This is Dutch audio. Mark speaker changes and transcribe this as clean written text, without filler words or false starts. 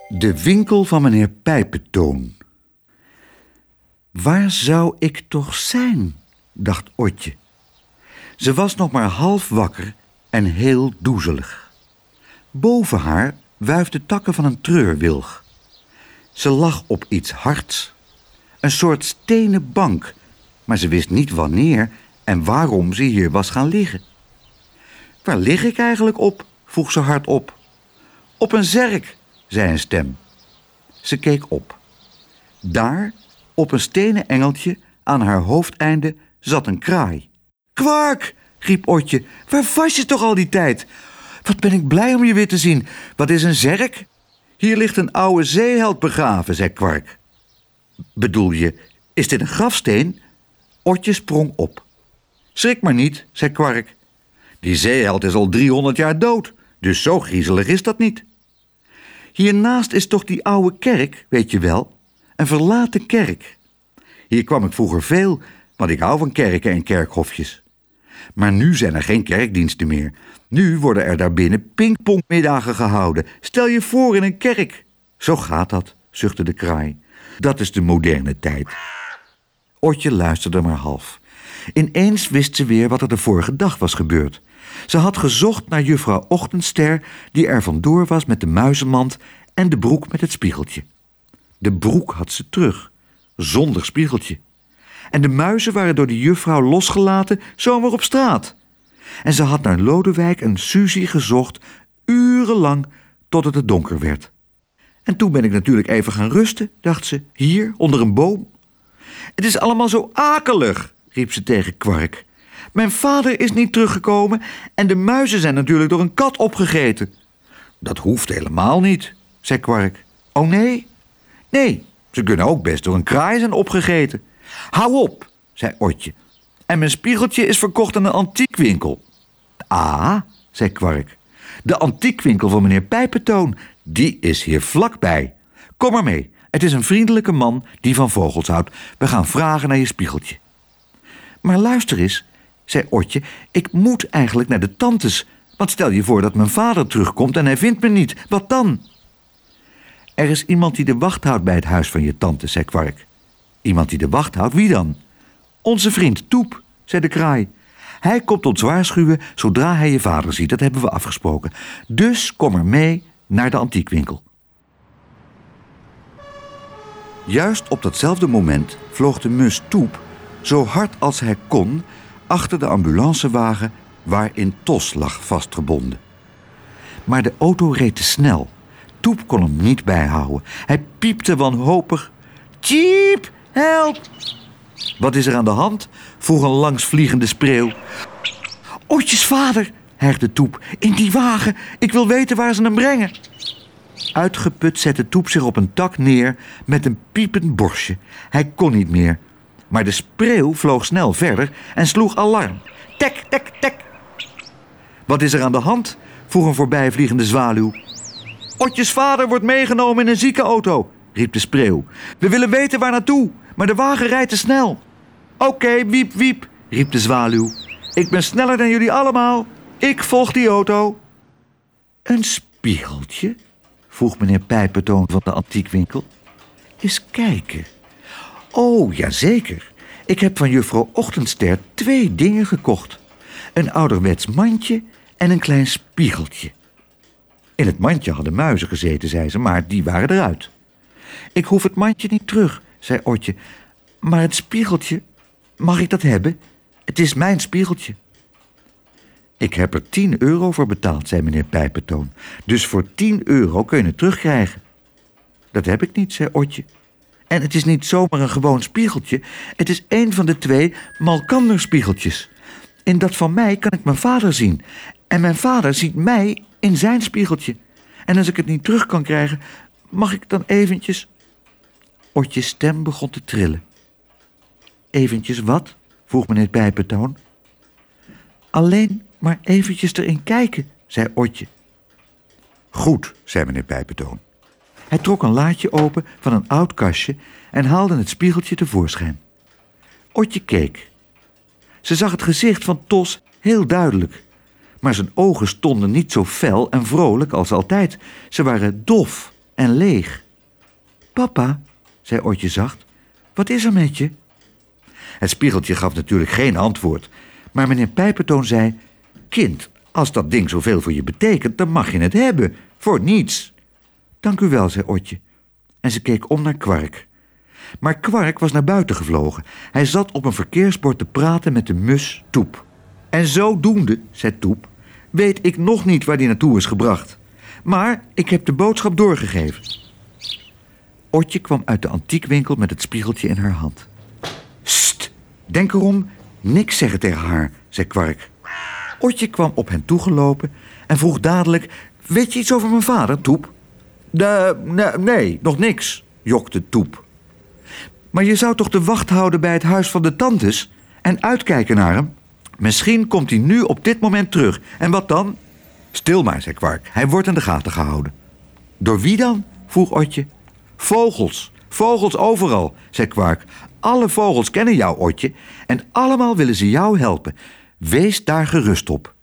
Speaker 1: De winkel van meneer Pijpetoon. Waar zou ik toch zijn, dacht Otje. Ze was nog maar half wakker en heel doezelig. Boven haar wuifden takken van een treurwilg. Ze lag op iets hards. Een soort stenen bank, maar ze wist niet wanneer en waarom ze hier was gaan liggen. Waar lig ik eigenlijk op? Vroeg ze hardop. Op een zerk, zei een stem. Ze keek op. Daar, op een stenen engeltje, aan haar hoofdeinde, zat een kraai. Kwark, riep Otje, waar was je toch al die tijd? Wat ben ik blij om je weer te zien. Wat is een zerk? Hier ligt een oude zeeheld begraven, zei Kwark. Bedoel je, is dit een grafsteen? Otje sprong op. Schrik maar niet, zei Kwark. Die zeeheld is al 300 jaar dood, dus zo griezelig is dat niet. Hiernaast is toch die oude kerk, weet je wel? Een verlaten kerk. Hier kwam ik vroeger veel, want ik hou van kerken en kerkhofjes. Maar nu zijn er geen kerkdiensten meer. Nu worden er daarbinnen pingpongmiddagen gehouden. Stel je voor in een kerk. Zo gaat dat, zuchtte de kraai. Dat is de moderne tijd. Otje luisterde maar half. Ineens wist ze weer wat er de vorige dag was gebeurd. Ze had gezocht naar juffrouw Ochtendster, die er vandoor was met de muizenmand en de broek met het spiegeltje. De broek had ze terug, zonder spiegeltje. En de muizen waren door de juffrouw losgelaten, zomaar op straat. En ze had naar Lodewijk en Suzie gezocht, urenlang, tot het donker werd. En toen ben ik natuurlijk even gaan rusten, dacht ze, hier, onder een boom. Het is allemaal zo akelig, riep ze tegen Kwark. Mijn vader is niet teruggekomen en de muizen zijn natuurlijk door een kat opgegeten. Dat hoeft helemaal niet, zei Kwark. Oh nee? Nee, ze kunnen ook best door een kraai zijn opgegeten. Hou op, zei Otje. En mijn spiegeltje is verkocht aan een antiekwinkel. Ah, zei Kwark. De antiekwinkel van meneer Pijpetoon, die is hier vlakbij. Kom maar mee, het is een vriendelijke man die van vogels houdt. We gaan vragen naar je spiegeltje. Maar luister eens, zei Otje, ik moet eigenlijk naar de tantes. Want stel je voor dat mijn vader terugkomt en hij vindt me niet. Wat dan? Er is iemand die de wacht houdt bij het huis van je tante, zei Kwark. Iemand die de wacht houdt? Wie dan? Onze vriend Toep, zei de kraai. Hij komt ons waarschuwen zodra hij je vader ziet. Dat hebben we afgesproken. Dus kom er mee naar de antiekwinkel. Juist op datzelfde moment vloog de mus Toep zo hard als hij kon achter de ambulancewagen waarin Tos lag vastgebonden. Maar de auto reed te snel. Toep kon hem niet bijhouden. Hij piepte wanhopig. Tjiep, help! Wat is er aan de hand? Vroeg een langsvliegende spreeuw. Otjes vader, hijgde Toep. In die wagen, ik wil weten waar ze hem brengen. Uitgeput zette Toep zich op een tak neer met een piepend borstje. Hij kon niet meer. Maar de spreeuw vloog snel verder en sloeg alarm. Tek, tek, tek. Wat is er aan de hand? Vroeg een voorbijvliegende zwaluw. Otjes vader wordt meegenomen in een ziekenauto, riep de spreeuw. We willen weten waar naartoe, maar de wagen rijdt te snel. Oké, wiep, wiep, riep de zwaluw. Ik ben sneller dan jullie allemaal. Ik volg die auto. Een spiegeltje? Vroeg meneer Pijpetoon van de antiekwinkel. Eens kijken. Oh, jazeker. Ik heb van juffrouw Ochtendster 2 dingen gekocht. Een ouderwets mandje en een klein spiegeltje. In het mandje hadden muizen gezeten, zei ze, maar die waren eruit. Ik hoef het mandje niet terug, zei Otje. Maar het spiegeltje, mag ik dat hebben? Het is mijn spiegeltje. Ik heb er 10 euro voor betaald, zei meneer Pijpetoon. Dus voor 10 euro kun je het terugkrijgen. Dat heb ik niet, zei Otje. En het is niet zomaar een gewoon spiegeltje. Het is een van de 2 Malkanderspiegeltjes. In dat van mij kan ik mijn vader zien. En mijn vader ziet mij in zijn spiegeltje. En als ik het niet terug kan krijgen, mag ik dan eventjes... Otjes stem begon te trillen. Eventjes wat? Vroeg meneer Pijpetoon. Alleen maar eventjes erin kijken, zei Otje. Goed, zei meneer Pijpetoon. Hij trok een laadje open van een oud kastje en haalde het spiegeltje tevoorschijn. Otje keek. Ze zag het gezicht van Tos heel duidelijk. Maar zijn ogen stonden niet zo fel en vrolijk als altijd. Ze waren dof en leeg. Papa, zei Otje zacht, wat is er met je? Het spiegeltje gaf natuurlijk geen antwoord, maar meneer Pijpentoon zei, kind, als dat ding zoveel voor je betekent, dan mag je het hebben, voor niets. Dank u wel, zei Otje. En ze keek om naar Kwark. Maar Kwark was naar buiten gevlogen. Hij zat op een verkeersbord te praten met de mus Toep. En zodoende, zei Toep, weet ik nog niet waar die naartoe is gebracht. Maar ik heb de boodschap doorgegeven. Otje kwam uit de antiekwinkel met het spiegeltje in haar hand. Sst, denk erom, niks zeggen tegen haar, zei Kwark. Otje kwam op hen toegelopen en vroeg dadelijk, weet je iets over mijn vader, Toep? Nee, nog niks, jokte Toep. Maar je zou toch de wacht houden bij het huis van de tantes en uitkijken naar hem? Misschien komt hij nu op dit moment terug. En wat dan? Stil maar, zei Kwark. Hij wordt in de gaten gehouden. Door wie dan? vroeg Otje. Vogels. Vogels overal, zei Kwark. Alle vogels kennen jou, Otje. En allemaal willen ze jou helpen. Wees daar gerust op.